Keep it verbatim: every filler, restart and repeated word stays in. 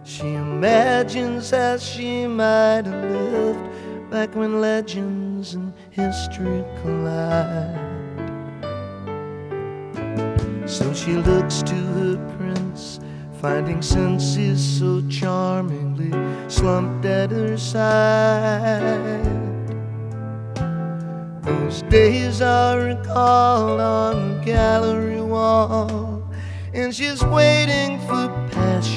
She imagines as she might have lived back when legends and history collide. So she looks to her prince, finding senses so charmingly slumped at her side. Those days are recalled on the gallery wall, and she's waiting for passion